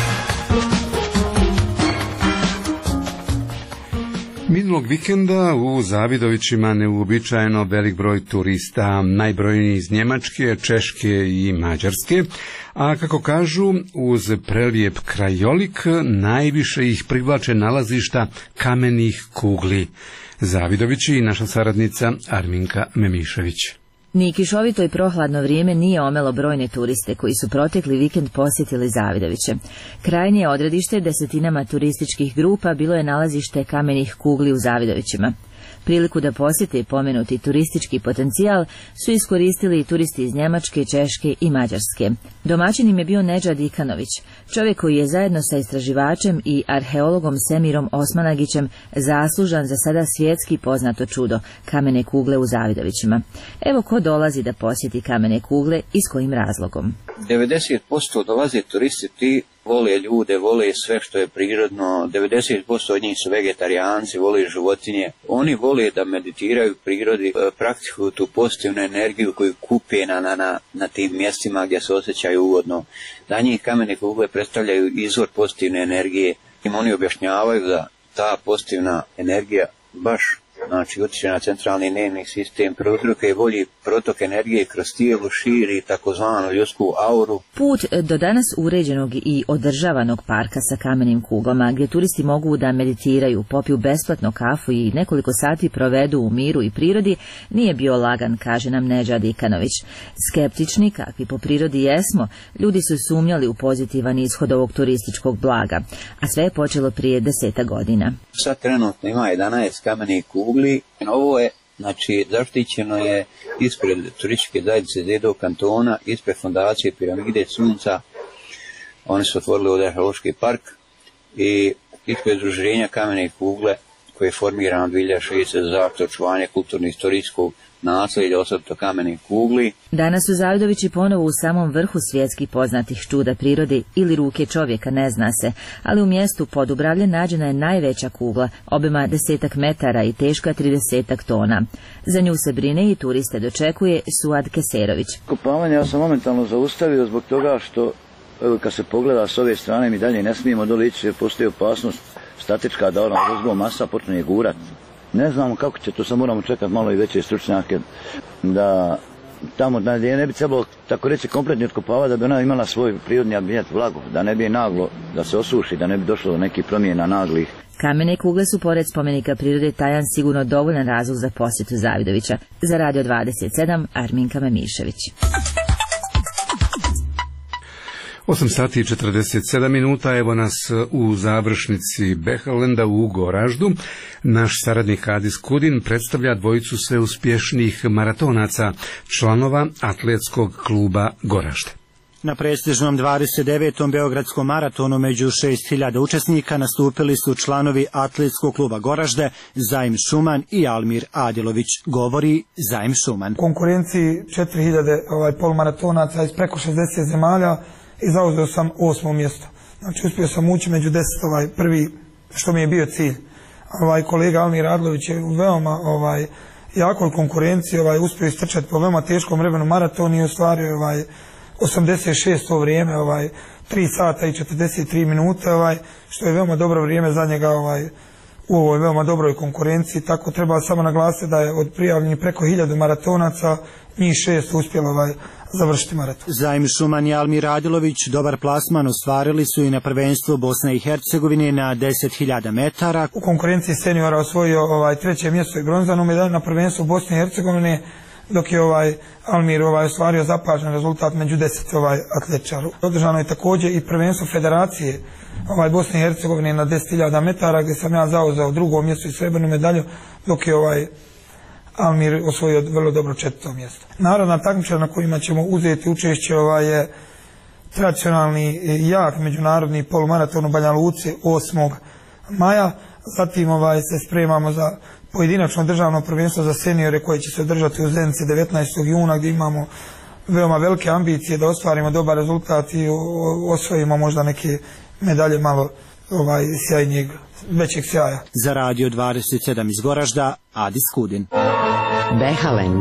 Minulog vikenda u Zavidovićima neuobičajeno velik broj turista, najbrojniji iz Njemačke, Češke i Mađarske, a kako kažu, uz prelijep krajolik najviše ih privlače nalazišta kamenih kugli. Zavidovići i naša saradnica Arminka Memišević. Ni kišovito i prohladno vrijeme nije omelo brojne turiste koji su protekli vikend posjetili Zavidoviće. Krajnje odredište desetinama turističkih grupa bilo je nalazište kamenih kugli u Zavidovićima. Priliku da posjete pomenuti turistički potencijal su iskoristili i turisti iz Njemačke, Češke i Mađarske. Domaćin im je bio Nedžad Ikanović, čovjek koji je zajedno sa istraživačem i arheologom Semirom Osmanagićem zaslužan za sada svjetski poznato čudo, kamene kugle u Zavidovićima. Evo ko dolazi da posjeti kamene kugle i s kojim razlogom. 90% dolaze turisti, vole ljude, vole sve što je prirodno, 90% od njih su vegetarijanci, vole životinje. Oni vole da meditiraju u prirodi, praktikuju tu pozitivnu energiju koju kupe na tim mjestima gdje se osjećaju ugodno. Za njih kamene kugle predstavljaju izvor pozitivne energije. Oni objašnjavaju da ta pozitivna energija baš utječe na centralni nervni sistem, prouzrokuje bolji protok energije kroz tijelo, širi takozvanu ljudsku auru. Put do danas uređenog i održavanog parka sa kamenim kuglama, gdje turisti mogu da meditiraju, popiju besplatno kafu i nekoliko sati provedu u miru i prirodi, nije bio lagan, kaže nam Nedžad Ikanović. Skeptični, kakvi po prirodi jesmo, ljudi su sumnjali u pozitivan ishod ovog turističkog blaga, a sve je počelo prije 10 godina. Sad trenutno ima 11 kamenih kugli. Ovo je, zaštićeno je ispred turističke zajednice Zedo kantona, ispred fondacije Piramide Sunca. Oni su otvorili ovdje arheološki park i ispred udruženja kamene kugle koje je formirano 2006. za očuvanje kulturno-istorijskog nasljeđa, osobito kamenih kugli. Danas su Zavidovići ponovo u samom vrhu svjetskih poznatih čuda prirode ili ruke čovjeka, ne zna se, ali u mjestu Podubravlje nađena je najveća kugla, obima 10 metara i teška 30 tona. Za nju se brine i turiste dočekuje Suad Keserović. Kopavanje ja sam momentalno zaustavio zbog toga što kad se pogleda s ove strane mi dalje ne smijemo dole ići jer postoji opasnost statička, da ona uzgo masa počne je gurat. Ne znamo kako će to, sad moramo čekati malo i veće stručnjake da tamo ne bi trebalo tako reći kompletno otkopavati, da bi ona imala svoj prirodni ambijent, vlagu, da ne bi naglo da se osuši, da ne bi došlo do nekih promjena naglih. Kamene kugle su pored spomenika prirode Tajan sigurno dovoljan razlog za posjetu Zavidovića. Za Radio 27, Arminka Mamišević. 8 sati i 47 minuta, evo nas u završnici Behalenda u Goraždu. Naš saradnik Adis Kudin predstavlja dvojicu sve uspješnijih maratonaca, članova atletskog kluba Goražde. Na prestižnom 29. Beogradskom maratonu među 6000 učesnika nastupili su članovi atletskog kluba Goražde, Zaim Šuman i Almir Adilović, govori Zaim Šuman. U konkurenciji 4000 polumaratonaca iz preko 60 zemalja i zauzeo sam 8. mjesto. Znači uspio sam ući među 10 prvi, što mi je bio cilj. Kolega Almir Adilović je u veoma jakoj konkurenciji uspio istrčati po veoma teškom vremenu maratonu i ostvario 86 to vrijeme, 3 sata i 43 minute, što je veoma dobro vrijeme za njega u ovoj veoma dobroj konkurenciji. Tako treba samo naglasiti da je od prijavljenih preko 1000 maratonaca njih 6 uspjelo završiti maraton. Zaim Šuman i Almir Adilović dobar plasman ostvarili su i na prvenstvu Bosne i Hercegovine na 10.000 metara. U konkurenciji seniora osvojio 3. mjesto i bronzanu medalju na prvenstvu Bosne i Hercegovine, dok je Almir ostvario zapažen rezultat među 10 atletičara. Održano je također i prvenstvo federacije Bosne i Hercegovine na 10.000 metara, gdje sam ja zauzeo 2. mjesto i srebrnu medalju, dok je Almir osvojio vrlo dobro 4. mjesto. Narodna takmičenja na kojima ćemo uzeti učešće je tradicionalni jak međunarodni polumaraton u Banja Luci 8. maja. Zatim se spremamo za pojedinačno državno prvenstvo za seniore koje će se održati u Zenici 19. juna, gdje imamo veoma velike ambicije da ostvarimo dobar rezultat i osvojimo možda neke medalje malo sjajnijeg, većeg sjaja. Za Radio 27 iz Goražda, Adis Kudin. Behalend.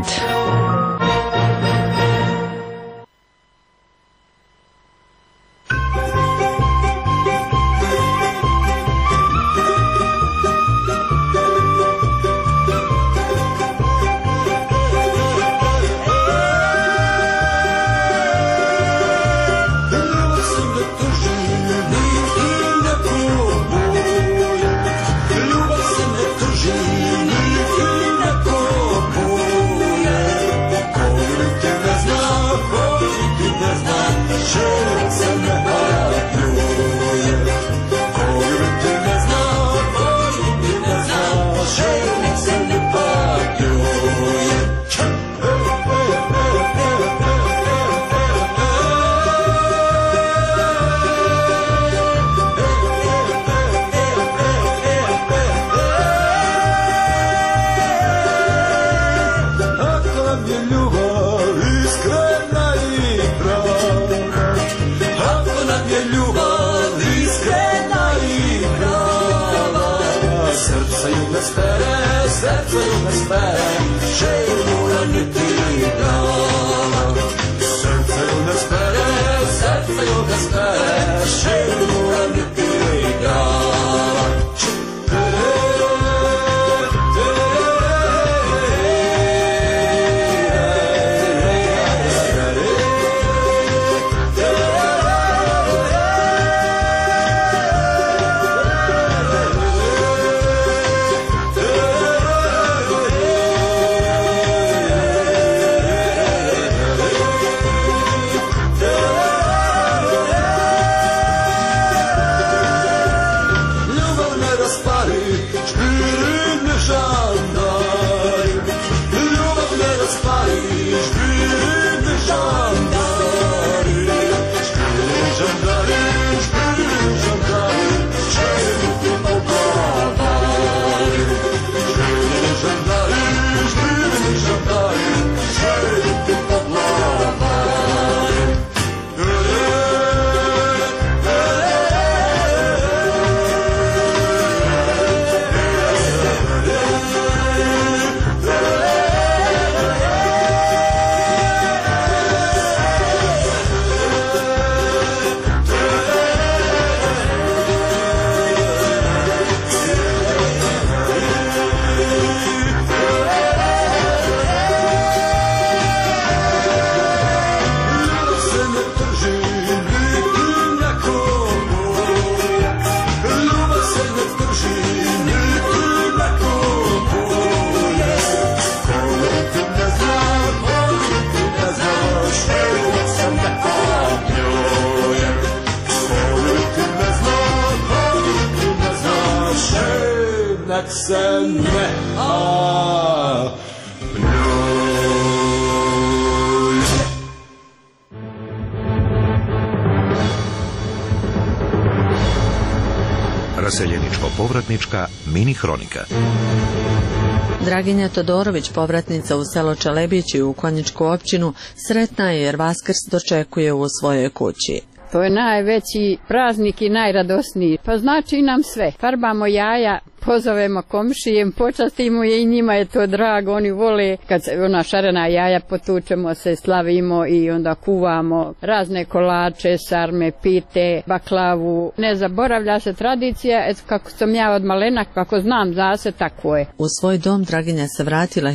trži, niti neko boja. Ljubav se ne trži, niti neko boja. Koliko ti ne znam, koliko ti ne znaš, evo sam nekako njoj. Koliko ti ne znam, koliko ti ne znaš, nek se ne Raseljeničko-povratnička mini hronika. Draginja Todorović, povratnica u selo Čelebići u Konjičku općinu, sretna je jer Vaskrs dočekuje u svojoj kući. To je najveći praznik i najradosniji. Pa znači nam sve. Farbamo jaja, pozovemo komšije, počastimo je i njima je to drago. Oni vole kad se ona šarena jaja potučemo se, slavimo i onda kuvamo razne kolače, sarme, pite, baklavu. Ne zaboravlja se tradicija, kako sam ja od malena, kako znam za se, tako je. U svoj dom Draginja se vratila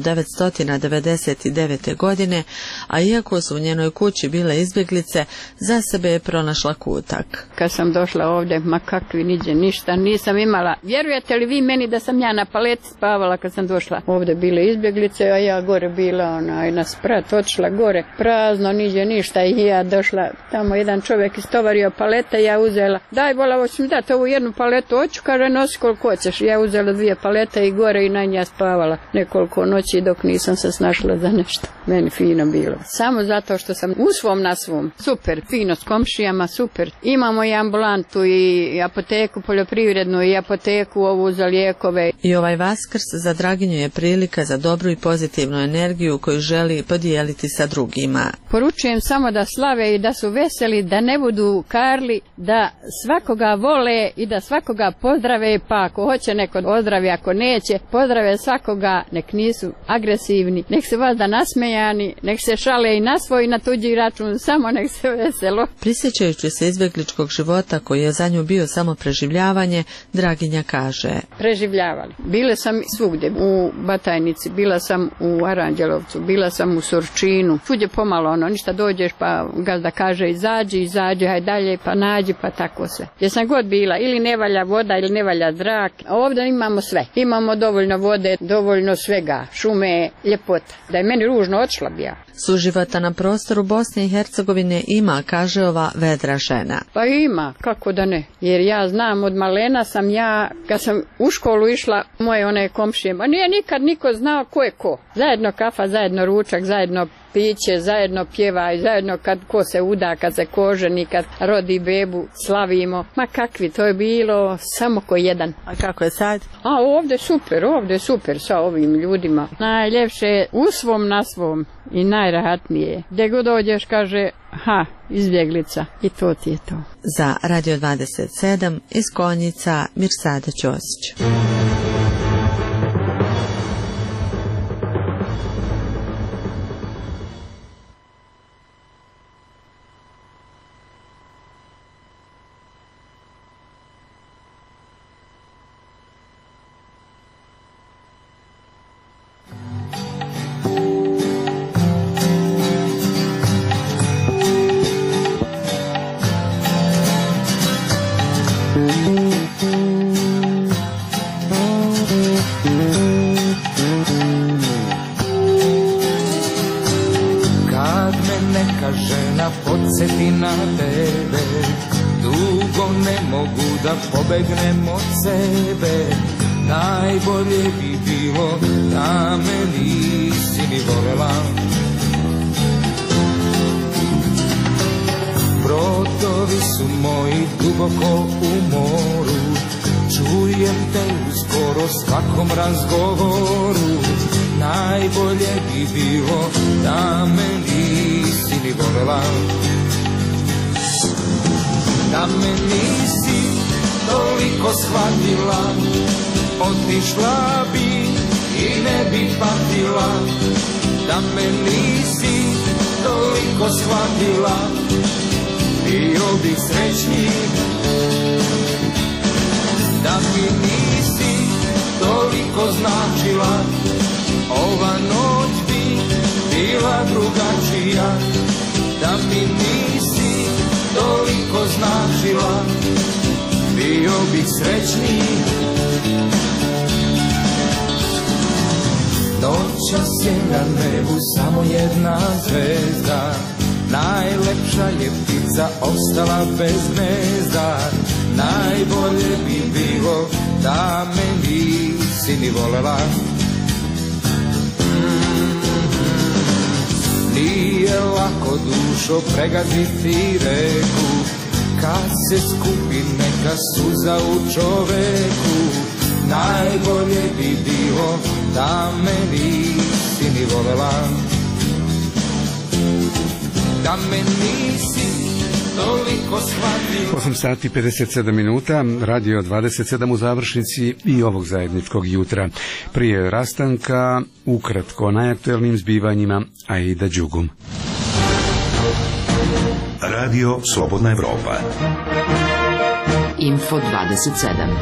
1999. godine, a iako su u njenoj kući bile izbjeglice, za sebe je pronašla kutak. Kad sam došla ovdje, ma kakvi niđe, ništa nisam imala. Vjerujete li vi meni da sam ja na paleti spavala kad sam došla? Ovdje bile izbjeglice, a ja gore bila na sprat, otišla gore, prazno, niđe ništa i ja došla tamo, jedan čovjek istovario palete, ja uzela, daj vola, hoću mi dati ovu jednu paletu, hoću, kaže, nosi koliko hoćeš. Ja uzela 2 palete i gore i na nja spavala nekoliko noći dok nisam se snašla za nešto. Meni fino bilo. Samo zato što sam u svom na svom. Super, fino s komšijama, super. Imamo i ambulantu i apoteku poljoprivrednu i apoteku ovu za lijekove. I ovaj Vaskrs za Draginju je prilika za dobru i pozitivnu energiju koju želi podijeliti sa drugima. Poručujem samo da slave i da su veseli, da ne budu karli, da svakoga vole i da svakoga pozdrave, pa ako hoće neko ozdravi, ako neće, pozdrave svakoga, nek nisu agresivni, nek se vas da nasmejani, nek se šale i na svoj i na tuđi račun, samo nek se veselo. Prisjećajući se izbjegličkog života koji je za nju bio samo preživljavanje, Draginja kaže: preživljavali. Bile sam svugdje, u Batajnici, bila sam u Aranđelovcu, bila sam u Surčinu, svugdje pomalo ništa dođeš pa gazda kaže izađi, haj dalje, pa nađi, pa tako sve. Gdje sam god bila, ili ne valja voda, ili ne valja zrak, a ovdje imamo sve. Imamo dovoljno vode, dovoljno svega, šume, ljepota. Da je meni ružno, otišla bi ja. Suživota na prostoru Bosne i Hercegovine ima, kaže ova vedra žena. Pa ima, kako da ne, jer ja znam, od malena sam ja, kad sam u školu išla, moje one komšije, ma nije nikad niko znao ko je ko. Zajedno kafa, zajedno ručak, zajedno piće, zajedno pjevaj, zajedno kad ko se uda, kad se koženi, kad rodi bebu, slavimo. Ma kakvi, to je bilo samo ko jedan. A kako je sad? A ovdje super sa ovim ljudima. Najljepše je u svom na svom i najrahatnije. Gdje god dođeš kaže, izbjeglica, i to ti je to. Za Radio 27 iz Konjica, Mirsada Ćosić. podsjeti na tebe, dugo ne mogu da pobegnem od sebe. Najbolje bi bilo da me nisi ni volela. Brodovi su moji duboko u moru, čujem te u skoro svakom razgovoru. Najbolje bi bilo da me nisi ni volela, da me nisi toliko shvatila, otišla bi i ne bi patila. Da me nisi toliko shvatila, bio bih srećniji. Da mi nisi toliko značila, ova noć bi bila drugačija. Da mi nisi toliko značila, bio bih srećniji. Noćas je na nebu samo jedna zvezda, najlepša je ptica ostala bez gnezda. Najbolje bi bilo da me nisi ni volela. Nije lako dušo pregaziti reku, kad se skupi neka suza u čoveku. Najbolje bi bilo da me nisi ni volela, da me nisi toliko shvatila. 8 sati 57 minuta, radio 27 u završnici i ovog zajedničkog jutra. Prije rastanka, ukratko najaktuelnim zbivanjima Aida Đugum. Radio Slobodna Evropa. Info 27.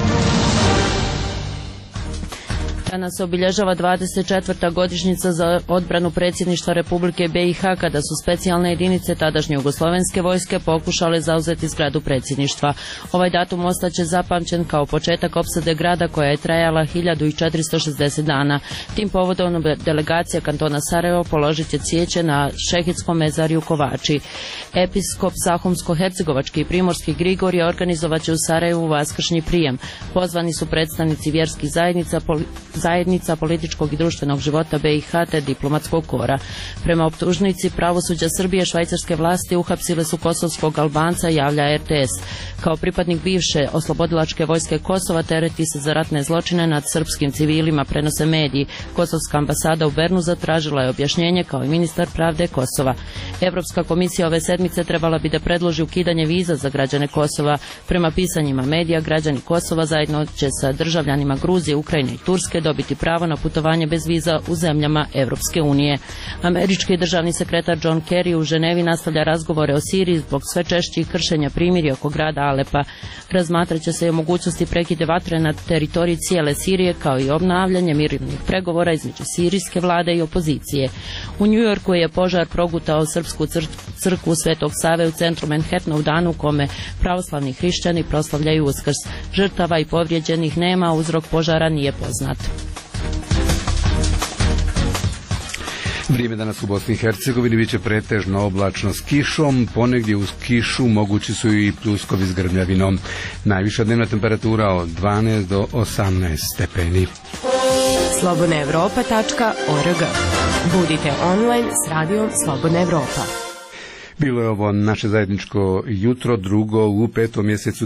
Danas se obilježava 24. godišnjica za odbranu predsjedništva Republike BiH, kada su specijalne jedinice tadašnje jugoslovenske vojske pokušale zauzeti zgradu predsjedništva. Ovaj datum ostaće zapamćen kao početak opsade grada koja je trajala 1460 dana. Tim povodom delegacija kantona Sarajevo položit će cvijeće na Šehidskom mezariju Kovači. Episkop Zahumsko-hercegovački i primorski Grigorije organizovat će u Sarajevu vaskršnji prijem. Pozvani su predstavnici vjerskih zajednica političkog i društvenog života BiH te diplomatskog kora. Prema optužnici pravosuđa Srbije, švajcarske vlasti uhapsile su kosovskog Albanca, javlja RTS. Kao pripadnik bivše oslobodilačke vojske Kosova tereti se za ratne zločine nad srpskim civilima, prenose mediji. Kosovska ambasada u Bernu zatražila je objašnjenje, kao i ministar pravde Kosova. Evropska komisija ove sedmice trebala bi da predloži ukidanje viza za građane Kosova. Prema pisanjima medija, građani Kosova zajedno će sa državljanima Gruzije, Ukrajine i Turske dobiti pravo na putovanje bez viza u zemljama Evropske unije. Američki državni sekretar John Kerry u Ženevi nastavlja razgovore o Siriji zbog sve češćih kršenja primirja oko grada Alepa. Razmatraće se i o mogućnosti prekida vatre na teritoriji cijele Sirije, kao i obnavljanje mirovnih pregovora između sirijske vlade i opozicije. U Njujorku je požar progutao srpsku crkvu Svetog Save u centru Manhattana u danu u kome pravoslavni hrišćani proslavljaju Uskrs. Žrtava i povrijeđenih nema, uzrok požara nije poznat. Vrijeme danas u Bosni i Hercegovini biće pretežno oblačno s kišom, ponegdje uz kišu mogući su i pljuskovi s grmljavinom. Najviša dnevna temperatura od 12 do 18 stepeni. slobodnaevropa.org. Budite online s radijom Slobodna Evropa. Bilo je ovo naše zajedničko jutro, drugo u 5. mjesecu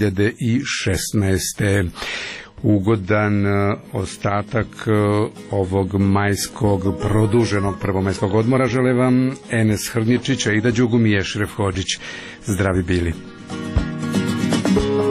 2016. Ugodan ostatak ovog majskog, produženog prvomajskog odmora žele vam Enes Hrnjičić, Aida Đugum i Ešref Hodžić. Zdravi bili.